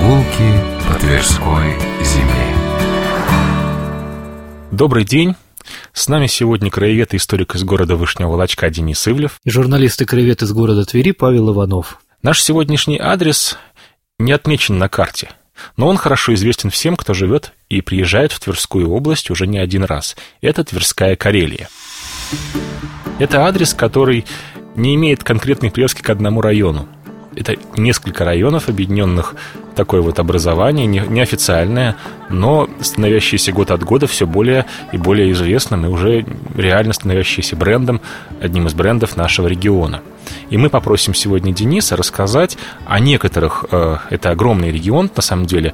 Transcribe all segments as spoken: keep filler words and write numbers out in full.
Прогулки по Тверской земле. Добрый день. С нами сегодня краевед и историк из города Вышнего Волочка Денис Ивлев и журналист и краевед из города Твери Павел Иванов. Наш сегодняшний адрес не отмечен на карте, но он хорошо известен всем, кто живет и приезжает в Тверскую область уже не один раз. Это Тверская Карелия. Это адрес, который не имеет конкретной привязки к одному району. Это несколько районов, объединенных в такое вот образование, неофициальное, но становящееся год от года все более и более известным и уже реально становящееся брендом, одним из брендов нашего региона. И мы попросим сегодня Дениса рассказать о некоторых, э, это огромный регион на самом деле,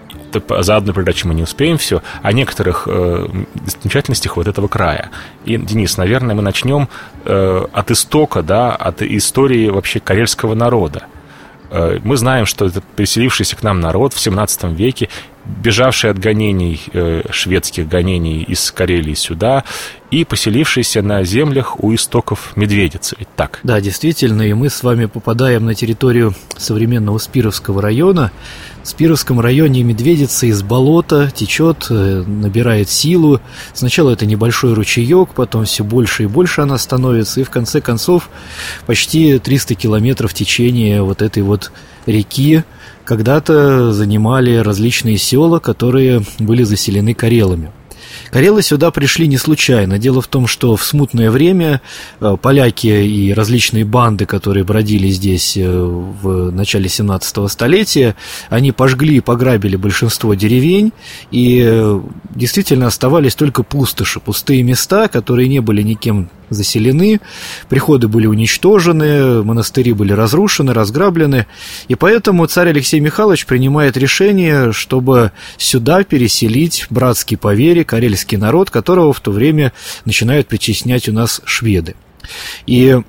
за одной передачей мы не успеем все, о некоторых э, достопримечательностях вот этого края. И, Денис, наверное, мы начнем э, от истока, да, от истории вообще карельского народа. Э, мы знаем, что это переселившийся к нам народ в семнадцатом веке, бежавший от гонений, э, шведских гонений из Карелии сюда, и поселившийся на землях у истоков Медведицы. Ведь так? Да, действительно, и мы с вами попадаем на территорию современного Спировского района. В Спировском районе Медведица из болота течет, набирает силу. Сначала это небольшой ручеек, потом все больше и больше она становится, и в конце концов почти триста километров течения вот этой вот реки когда-то занимали различные села, которые были заселены карелами. Карелы сюда пришли не случайно. Дело в том, что в смутное время поляки и различные банды, которые бродили здесь в начале семнадцатого столетия, они пожгли и пограбили большинство деревень, и действительно оставались только пустоши, пустые места, которые не были никем заселены, приходы были уничтожены, монастыри были разрушены, разграблены, и поэтому царь Алексей Михайлович принимает решение, чтобы сюда переселить братский по вере карельский народ, которого в то время начинают притеснять у нас шведы. И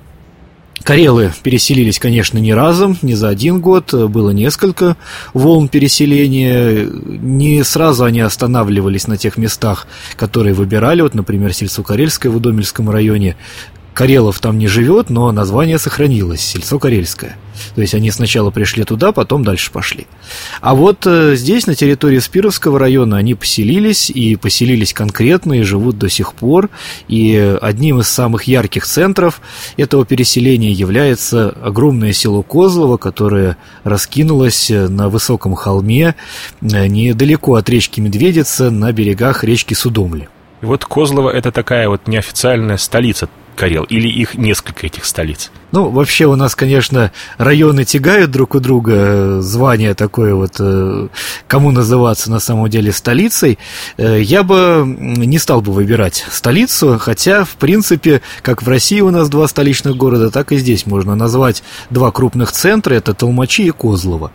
карелы переселились, конечно, не разом, не за один год, было несколько волн переселения, не сразу они останавливались на тех местах, которые выбирали, вот, например, Сельцо-Карельское в Удомельском районе. Карелов там не живет, но название сохранилось, Сельцо Карельское. То есть они сначала пришли туда, потом дальше пошли. А вот э, здесь, на территории Спировского района, они поселились, и поселились конкретно, и живут до сих пор. И одним из самых ярких центров этого переселения является огромное село Козлово, которое раскинулось на высоком холме недалеко от речки Медведица, на берегах речки Судомли. И вот Козлово – это такая вот неофициальная столица Карел, или их несколько, этих столиц? Ну, вообще у нас, конечно, районы тягают друг у друга, звание такое вот, кому называться на самом деле столицей. Я бы не стал бы выбирать столицу, хотя, в принципе, как в России у нас два столичных города, так и здесь можно назвать два крупных центра, это Толмачи и Козлово.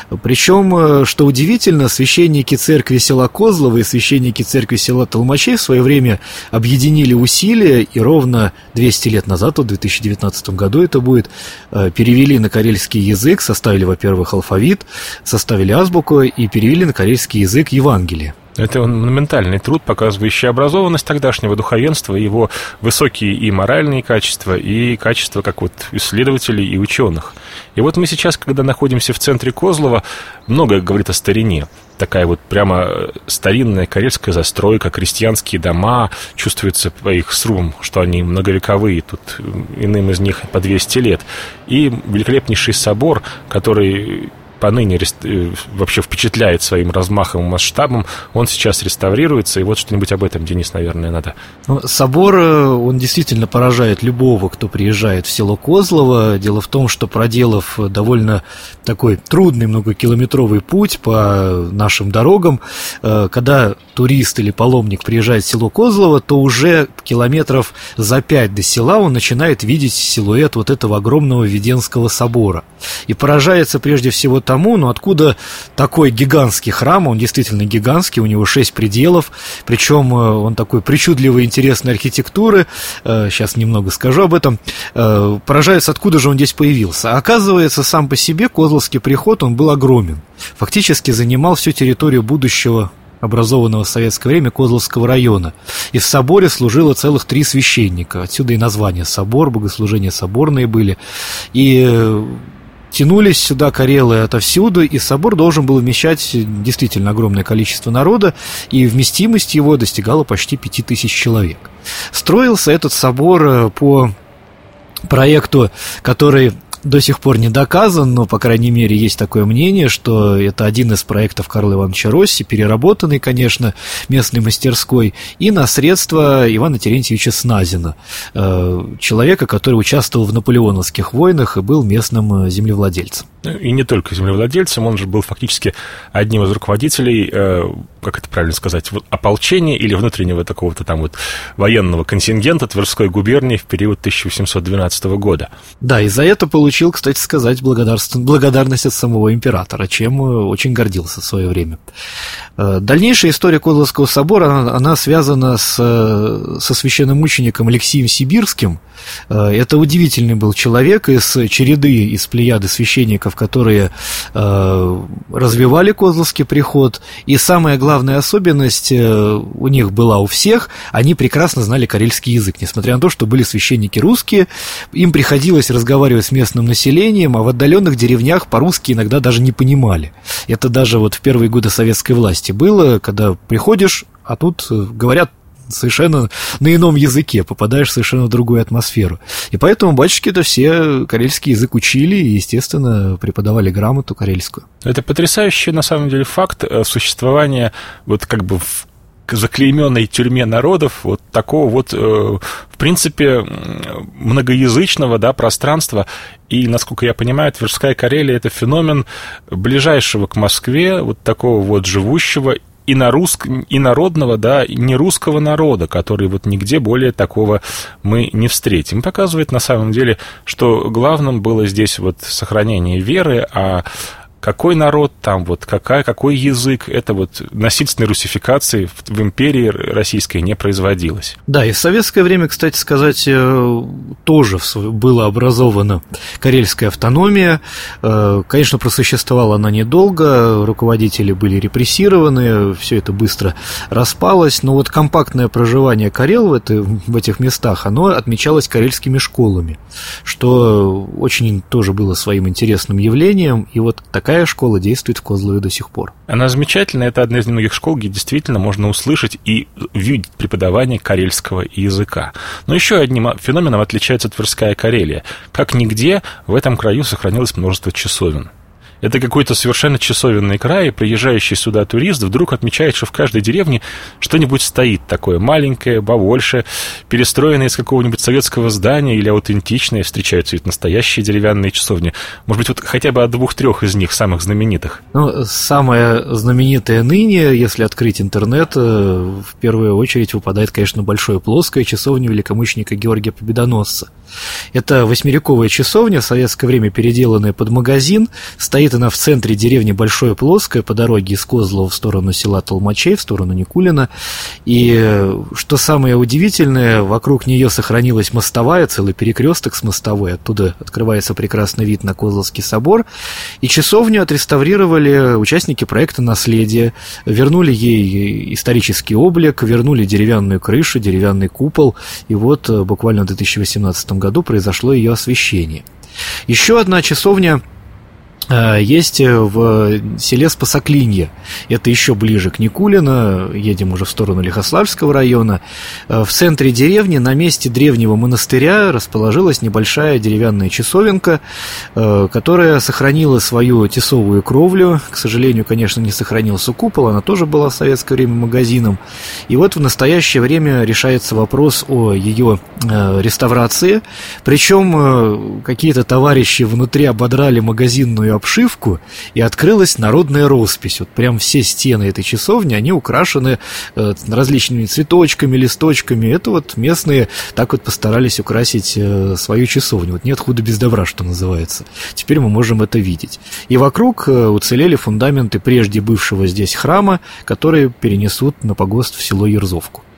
Причем, что удивительно, священники церкви села Козлово и священники церкви села Толмачей в свое время объединили усилия, и ровно двести лет назад, в две тысячи девятнадцатом году это будет, перевели на карельский язык, составили, во-первых, алфавит, составили азбуку и перевели на карельский язык Евангелие. Это монументальный труд, показывающий образованность тогдашнего духовенства, его высокие и моральные качества, и качества как вот исследователей и ученых. И вот мы сейчас, когда находимся в центре Козлова, многое говорит о старине. Такая вот прямо старинная карельская застройка, крестьянские дома, чувствуется по их срубам, что они многовековые, тут иным из них по двести лет. И великолепнейший собор, который поныне вообще впечатляет своим размахом и масштабом, он сейчас реставрируется, и вот что-нибудь об этом, Денис, наверное, надо. Ну, собор, он действительно поражает любого, кто приезжает в село Козлово. Дело в том, что, проделав довольно такой трудный многокилометровый путь по нашим дорогам, когда турист или паломник приезжает в село Козлово, то уже километров за пять до села он начинает видеть силуэт вот этого огромного Введенского собора. И поражается прежде всего тому, ну откуда такой гигантский храм, он действительно гигантский, у него шесть пределов, причем он такой причудливой, интересной архитектуры, сейчас немного скажу об этом, поражается, откуда же он здесь появился. А оказывается, сам по себе Козловский приход, он был огромен, фактически занимал всю территорию будущего образованного в советское время Козловского района. И в соборе служило целых три священника. Отсюда и название собор, богослужения соборные были. И тянулись сюда карелы отовсюду, и собор должен был вмещать действительно огромное количество народа, и вместимость его достигала почти пяти тысяч человек. Строился этот собор по проекту, который до сих пор не доказан, но, по крайней мере, есть такое мнение, что это один из проектов Карла Ивановича Росси, переработанный, конечно, местной мастерской, и на средства Ивана Терентьевича Сназина, человека, который участвовал в наполеоновских войнах и был местным землевладельцем. И не только землевладельцем, он же был фактически одним из руководителей, как это правильно сказать, вот, ополчения или внутреннего такого-то там вот военного контингента Тверской губернии в период тысяча восемьсот двенадцатого года. Да, и за это получил, кстати сказать, благодарность от самого императора, чем очень гордился в свое время. Дальнейшая история Козловского собора, она, она связана с, со священномучеником Алексием Сибирским. Это удивительный был человек из череды, из плеяды священников, которые э, развивали Козловский приход. И самая главная особенность э, у них была у всех, они прекрасно знали карельский язык. Несмотря на то, что были священники русские, им приходилось разговаривать с местным населением, а в отдаленных деревнях по-русски иногда даже не понимали. Это даже вот в первые годы советской власти было, когда приходишь, а тут говорят совершенно на ином языке, попадаешь в совершенно другую атмосферу. И поэтому батюшки-то все карельский язык учили и, естественно, преподавали грамоту карельскую. Это потрясающий, на самом деле, факт существования вот как бы в заклейменной тюрьме народов вот такого вот, в принципе, многоязычного, да, пространства. И, насколько я понимаю, Тверская Карелия – это феномен ближайшего к Москве, вот такого вот живущего и на руск... и народного, да, и не русского народа, который вот нигде более такого мы не встретим. Показывает на самом деле, что главным было здесь вот сохранение веры, а какой народ там, вот какая, какой язык, это вот насильственной русификации в, в империи российской не производилось. Да, и в советское время, кстати сказать, тоже была образована карельская автономия. Конечно, просуществовала она недолго, руководители были репрессированы, все это быстро распалось, но вот компактное проживание карел в, это, в этих местах, оно отмечалось карельскими школами, что очень тоже было своим интересным явлением, и вот такая Такая школа действует в Козлове до сих пор. Она замечательная, это одна из немногих школ, где действительно можно услышать и видеть преподавание карельского языка. Но еще одним феноменом отличается Тверская Карелия. Как нигде в этом краю сохранилось множество часовен. Это какой-то совершенно часовенный край, и приезжающий сюда турист вдруг отмечает, что в каждой деревне что-нибудь стоит такое маленькое, побольше, перестроенное из какого-нибудь советского здания или аутентичное. Встречаются ведь настоящие деревянные часовни. Может быть, вот хотя бы от двух-трех из них, самых знаменитых. Ну, самое знаменитое ныне, если открыть интернет, в первую очередь выпадает, конечно, Большое Плоское, часовня великомученика Георгия Победоносца. Это восьмеряковая часовня, в советское время переделанная под магазин, стоит она в центре деревни Большое Плоское, по дороге из Козлова в сторону села Толмачей, в сторону Никулина. И что самое удивительное, вокруг нее сохранилась мостовая, целый перекресток с мостовой, оттуда открывается прекрасный вид на Козловский собор. И часовню отреставрировали участники проекта «Наследие», вернули ей исторический облик, вернули деревянную крышу, деревянный купол, и вот буквально в две тысячи восемнадцатом году произошло ее освящение. Еще одна часовня есть в селе Спасоклинье. Это еще ближе к Никулино. Едем уже в сторону Лихославского района. В центре деревни, на месте древнего монастыря, расположилась небольшая деревянная часовенка, которая сохранила свою тесовую кровлю. К сожалению, конечно, не сохранился купол. Она тоже была в советское время магазином. И вот в настоящее время решается вопрос о ее реставрации. Причем какие-то товарищи внутри ободрали магазинную обшивку, и открылась народная роспись. Вот прям все стены этой часовни, они украшены э, различными цветочками, листочками. Это вот местные так вот постарались украсить э, свою часовню. Вот нет худа без добра, что называется. Теперь мы можем это видеть. И вокруг э, уцелели фундаменты прежде бывшего здесь храма, которые перенесут на погост в село Ерзовку.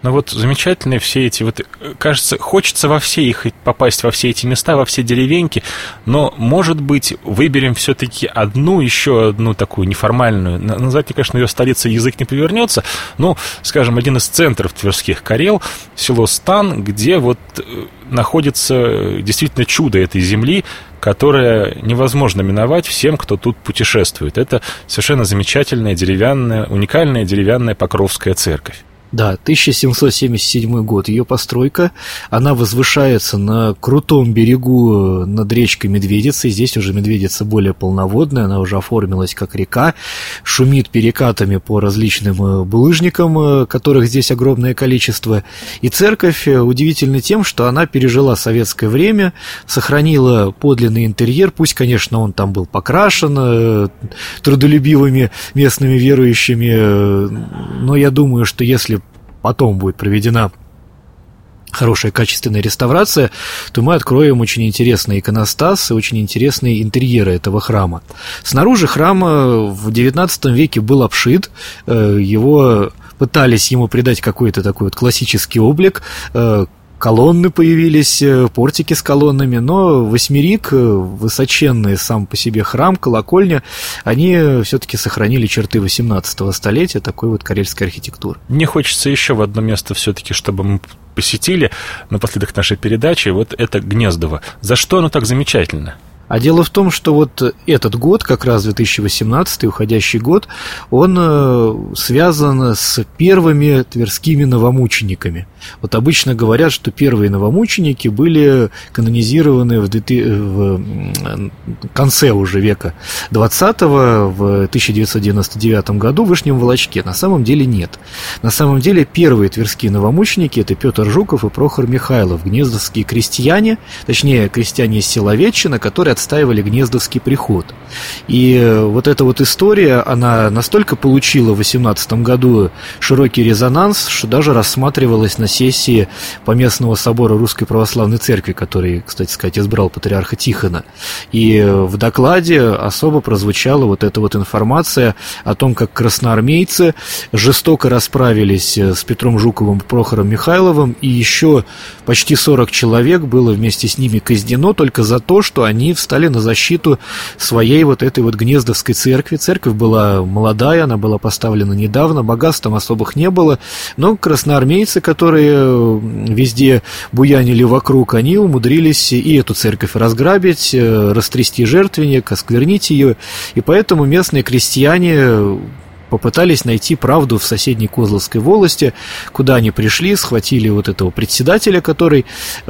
Но вот замечательные все эти, вот, кажется, хочется во все их попасть, во все эти места, во все деревеньки, но, может быть, выберем все-таки одну, еще одну такую неформальную, назвать, конечно, ее столицей язык не повернется, но, скажем, один из центров тверских Карел, село Стан, где вот находится действительно чудо этой земли, которое невозможно миновать всем, кто тут путешествует. Это совершенно замечательная деревянная, уникальная деревянная Покровская церковь. Да, тысяча семьсот семьдесят седьмой год ее постройка. Она возвышается на крутом берегу над речкой Медведицы. Здесь уже Медведица более полноводная, она уже оформилась как река, шумит перекатами по различным булыжникам, которых здесь огромное количество. И церковь удивительна тем, что она пережила советское время, сохранила подлинный интерьер, пусть, конечно, он там был покрашен трудолюбивыми местными верующими, но я думаю, что если потом будет проведена хорошая качественная реставрация, то мы откроем очень интересный иконостас и очень интересные интерьеры этого храма. Снаружи храм в девятнадцатом веке был обшит, его пытались ему придать какой-то такой вот классический облик, колонны появились, портики с колоннами, но восьмерик, высоченный сам по себе храм, колокольня, они все-таки сохранили черты восемнадцатого столетия, такой вот карельской архитектуры. Мне хочется еще в одно место все-таки, чтобы мы посетили напоследок нашей передачи, вот это Гнездово. За что оно так замечательно? А дело в том, что вот этот год, как раз две тысячи восемнадцатый, уходящий год, он связан с первыми тверскими новомучениками. Вот обычно говорят, что первые новомученики были канонизированы в, в конце уже века двадцатого, в тысяча девятьсот девяносто девятом году в Вышнем Волочке. На самом деле нет. На самом деле первые тверские новомученики — это Петр Жуков и Прохор Михайлов, гнездовские крестьяне, точнее, крестьяне из села Ветчина, которые отстаивали Гнездовский приход. И вот эта вот история, она настолько получила в восемнадцатом году широкий резонанс, что даже рассматривалась на сессии Поместного собора Русской Православной Церкви, который, кстати сказать, избрал патриарха Тихона. И в докладе особо прозвучала вот эта вот информация о том, как красноармейцы жестоко расправились с Петром Жуковым и Прохором Михайловым, и еще почти сорок человек было вместе с ними казнено только за то, что они встали на защиту своей вот этой вот Гнездовской церкви. Церковь была молодая, она была поставлена недавно, богатств там особых не было, но красноармейцы, которые везде буянили вокруг, они умудрились и эту церковь разграбить, растрясти жертвенник, осквернить ее, и поэтому местные крестьяне попытались найти правду в соседней Козловской волости, куда они пришли, схватили вот этого председателя, который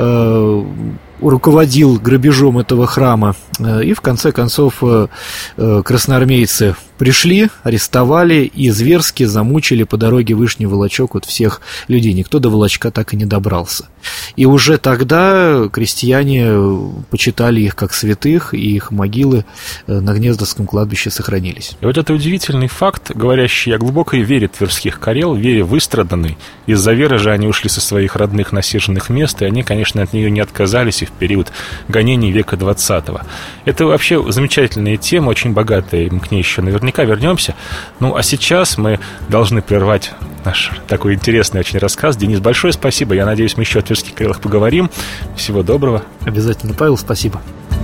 э, руководил грабежом этого храма, и в конце концов красноармейцы пришли, арестовали и зверски замучили по дороге Вышний Волочок вот всех людей. Никто до Волочка так и не добрался. И уже тогда крестьяне почитали их как святых, и их могилы на Гнездовском кладбище сохранились. И вот это удивительный факт, говорящий о глубокой вере тверских Карел, вере выстраданной. Из-за веры же они ушли со своих родных насиженных мест, и они, конечно, от нее не отказались и в период гонений века двадцатого. Это вообще замечательная тема, очень богатая, мы к ней еще наверняка вернемся. Ну, а сейчас мы должны прервать наш такой интересный очень рассказ. Денис, большое спасибо. Я надеюсь, мы еще о тверских Карелах поговорим. Всего доброго. Обязательно, Павел, спасибо.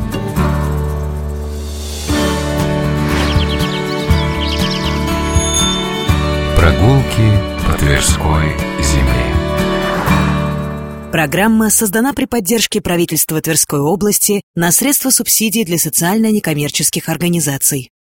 Прогулки по Тверской земле. Программа создана при поддержке правительства Тверской области на средства субсидий для социально-некоммерческих организаций.